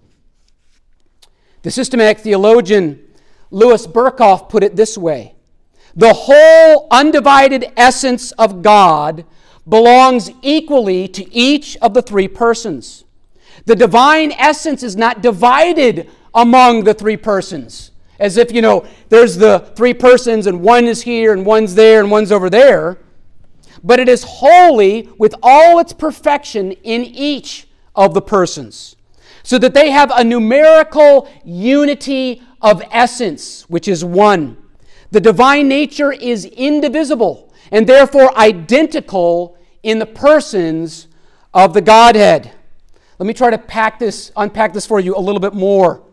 A: The systematic theologian Louis Berkhoff put it this way: the whole undivided essence of God belongs equally to each of the three persons. The divine essence is not divided among the three persons, as if, you know, there's the three persons and one is here and one's there and one's over there. but it is holy with all its perfection in each of the persons, so that they have a numerical unity of essence, which is one. The divine nature is indivisible and therefore identical in the persons of the Godhead. Let me try to pack this, unpack this for you a little bit more.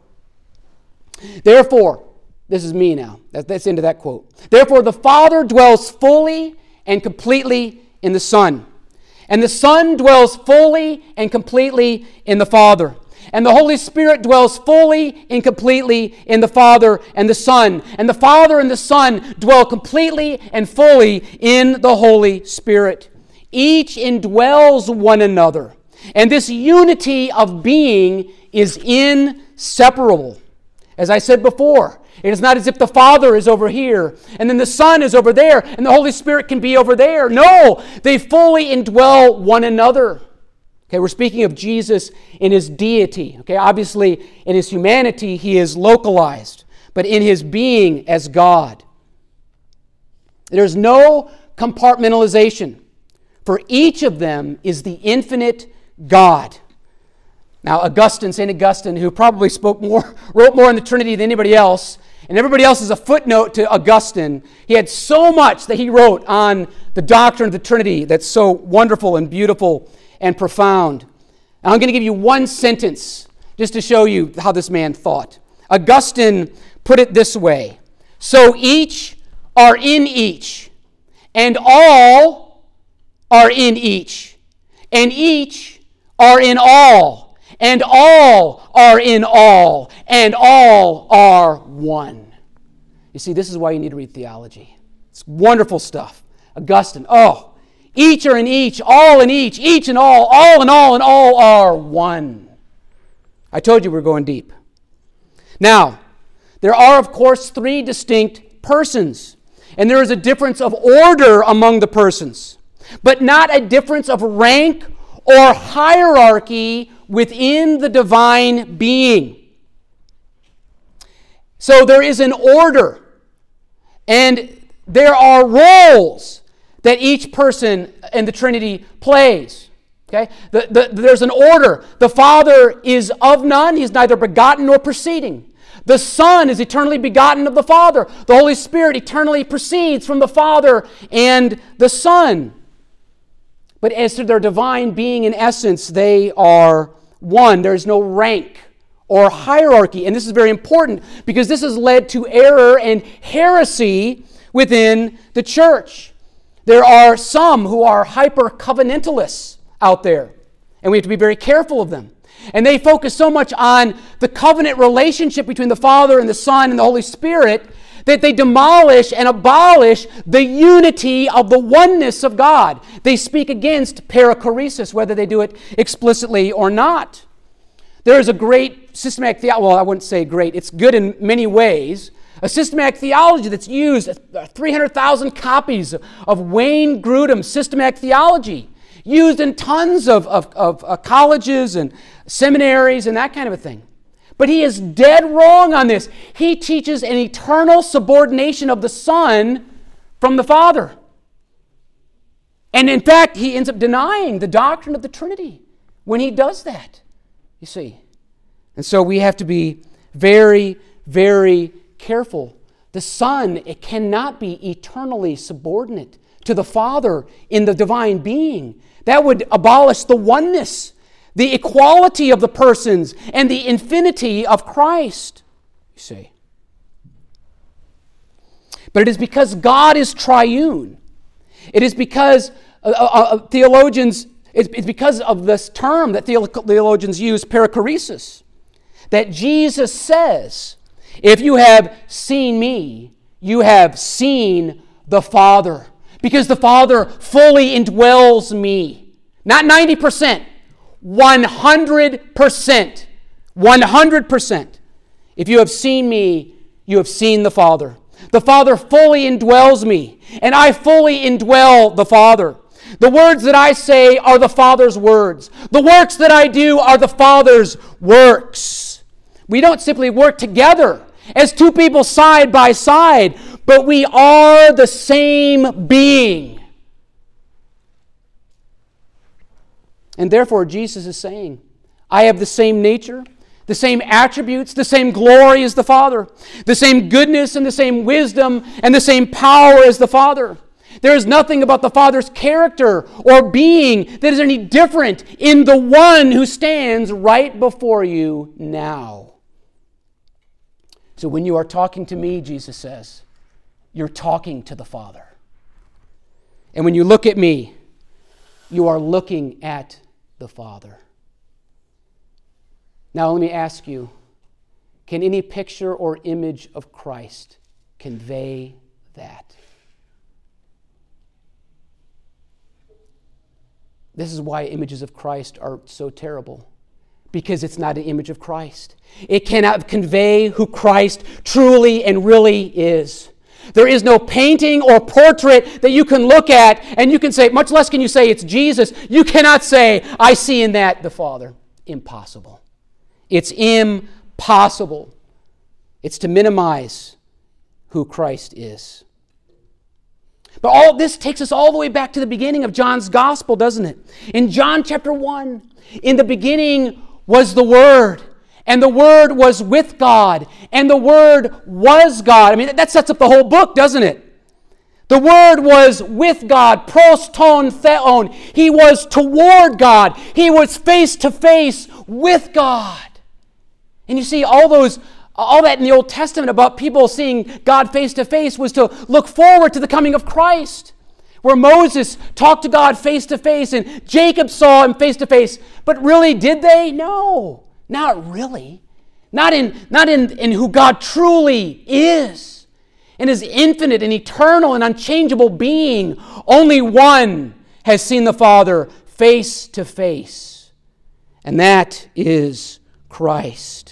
A: Therefore, this is me now. That's the end of that quote. Therefore, the Father dwells fully and completely in the Son, and the Son dwells fully and completely in the Father, and the Holy Spirit dwells fully and completely in the Father and the Son, and the Father and the Son dwell completely and fully in the Holy Spirit. Each indwells one another, and this unity of being is inseparable. As I said before, it is not as if the Father is over here, and then the Son is over there, and the Holy Spirit can be over there. No, they fully indwell one another. Okay, we're speaking of Jesus in his deity. Okay, obviously in his humanity he is localized, but in his being as God. There's no compartmentalization, for each of them is the infinite God. Now, Augustine, Saint Augustine, who probably spoke more, wrote more on the Trinity than anybody else, and everybody else is a footnote to Augustine. He had so much that he wrote on the doctrine of the Trinity that's so wonderful and beautiful and profound. And I'm going to give you one sentence just to show you how this man thought. Augustine put it this way: so each are in each, and all are in each, and each are in all, and all are in all, and all are one. You see, this is why you need to read theology. It's wonderful stuff. Augustine, oh, each are in each, all in each, each and all, all in all, and all are one. I told you we're going deep. Now, there are, of course, three distinct persons, and there is a difference of order among the persons, but not a difference of rank or hierarchy within the divine being. So there is an order, and there are roles that each person in the Trinity plays. Okay? The, the, there's an order. The Father is of none. He's neither begotten nor proceeding. The Son is eternally begotten of the Father. The Holy Spirit eternally proceeds from the Father and the Son. But as to their divine being and essence, they are one. There is no rank or hierarchy. And this is very important because this has led to error and heresy within the church. There are some who are hyper-covenantalists out there, and we have to be very careful of them. And they focus so much on the covenant relationship between the Father and the Son and the Holy Spirit that they demolish and abolish the unity of the oneness of God. They speak against perichoresis, whether they do it explicitly or not. There is a great systematic theology, well, I wouldn't say great, it's good in many ways, a systematic theology that's used, three hundred thousand copies of Wayne Grudem's systematic theology, used in tons of, of, of uh, colleges and seminaries and that kind of a thing. But he is dead wrong on this. He teaches an eternal subordination of the Son from the Father. And in fact, he ends up denying the doctrine of the Trinity when he does that, you see. And so we have to be very, very careful. The Son, it cannot be eternally subordinate to the Father in the divine being. That would abolish the oneness, the equality of the persons, and the infinity of Christ, you see. But it is because God is triune. It is because uh, uh, theologians, it's, it's because of this term that theologians use, perichoresis, that Jesus says, if you have seen me, you have seen the Father. Because the Father fully indwells me. Not ninety percent. one hundred percent. one hundred percent. If you have seen me, you have seen the Father. The Father fully indwells me, and I fully indwell the Father. The words that I say are the Father's words. The works that I do are the Father's works. We don't simply work together as two people side by side, but we are the same being. And therefore, Jesus is saying, I have the same nature, the same attributes, the same glory as the Father, the same goodness and the same wisdom and the same power as the Father. There is nothing about the Father's character or being that is any different in the one who stands right before you now. So when you are talking to me, Jesus says, you're talking to the Father. And when you look at me, you are looking at the Father. Now let me ask you, can any picture or image of Christ convey that? This is why images of Christ are so terrible, because it's not an image of Christ. It cannot convey who Christ truly and really is. There is no painting or portrait that you can look at and you can say, much less can you say it's Jesus. You cannot say, I see in that the Father. Impossible. It's impossible. It's to minimize who Christ is. But all this takes us all the way back to the beginning of John's Gospel, doesn't it? In John chapter one, in the beginning was the Word, and the Word was with God, and the Word was God. I mean, that sets up the whole book, doesn't it? The Word was with God, pros ton theon. He was toward God. He was face to face with God. And you see, all those, all that in the Old Testament about people seeing God face to face was to look forward to the coming of Christ, where Moses talked to God face to face and Jacob saw him face to face. But really, did they? No, not really. Not in, not in, in who God truly is. In His infinite and eternal and unchangeable being, only one has seen the Father face to face, and that is Christ.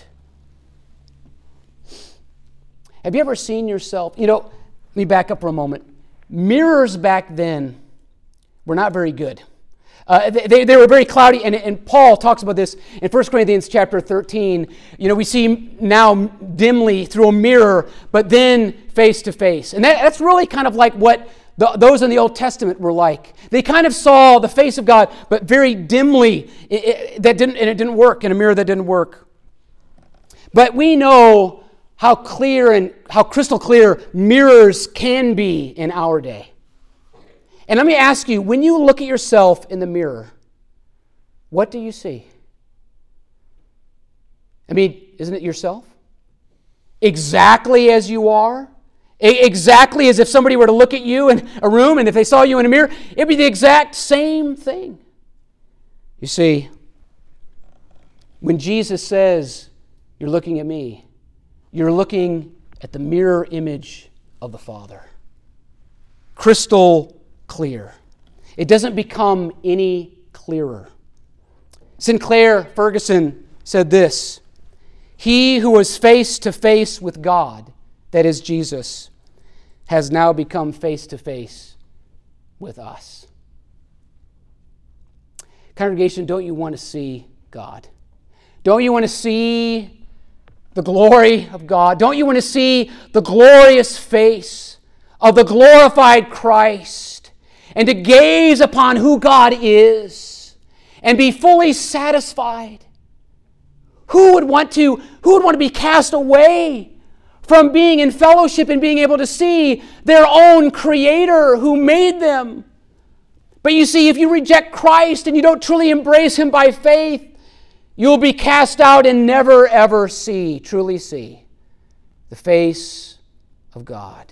A: Have you ever seen yourself? You know, let me back up for a moment. Mirrors back then were not very good. Uh, they, they were very cloudy, and, and Paul talks about this in First Corinthians chapter thirteen. You know, we see now dimly through a mirror, but then face to face. And that, that's really kind of like what the, those in the Old Testament were like. They kind of saw the face of God, but very dimly. It, it, that didn't, and it didn't work, in a mirror that didn't work. But we know how clear and how crystal clear mirrors can be in our day. And let me ask you, when you look at yourself in the mirror, what do you see? I mean, isn't it yourself? Exactly as you are? Exactly as if somebody were to look at you in a room and if they saw you in a mirror, it'd be the exact same thing. You see, when Jesus says, you're looking at me, you're looking at the mirror image of the Father. Crystal clear. It doesn't become any clearer. Sinclair Ferguson said this: he who was face to face with God, that is Jesus, has now become face to face with us. Congregation, don't you want to see God? Don't you want to see the glory of God? Don't you want to see the glorious face of the glorified Christ? And to gaze upon who God is and be fully satisfied. Who would want to, who would want to be cast away from being in fellowship and being able to see their own Creator who made them? But you see, if you reject Christ and you don't truly embrace Him by faith, you'll be cast out and never ever see, truly see, the face of God.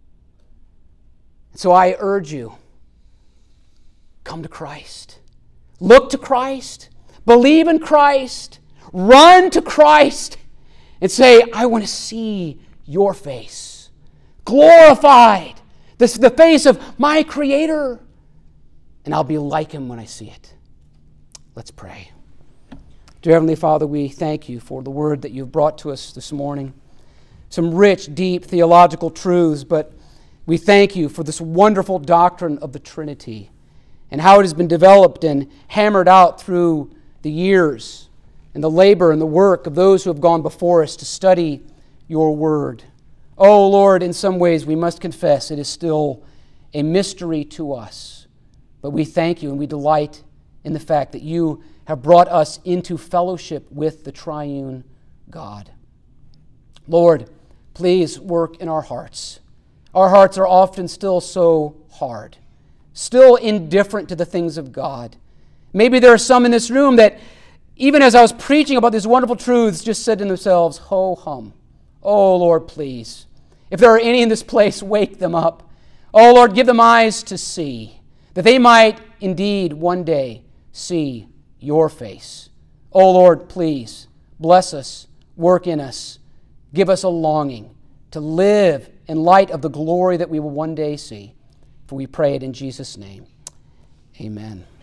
A: So I urge you, come to Christ. Look to Christ. Believe in Christ. Run to Christ and say, I want to see your face. Glorified. This, the face of my Creator. And I'll be like Him when I see it. Let's pray. Dear Heavenly Father, we thank You for the word that You've brought to us this morning. Some rich, deep theological truths, but we thank You for this wonderful doctrine of the Trinity and how it has been developed and hammered out through the years and the labor and the work of those who have gone before us to study Your word. Oh Lord, in some ways we must confess it is still a mystery to us, but we thank You and we delight in the fact that you have brought us into fellowship with the triune God. Lord, please work in our hearts. Our hearts are often still so hard, still indifferent to the things of God. Maybe there are some in this room that, even as I was preaching about these wonderful truths, just said to themselves, ho hum. Oh, Lord, please. If there are any in this place, wake them up. Oh, Lord, give them eyes to see, that they might indeed one day see your face. Oh, Lord, please bless us, work in us, give us a longing to live in light of the glory that we will one day see. For we pray it in Jesus' name. Amen.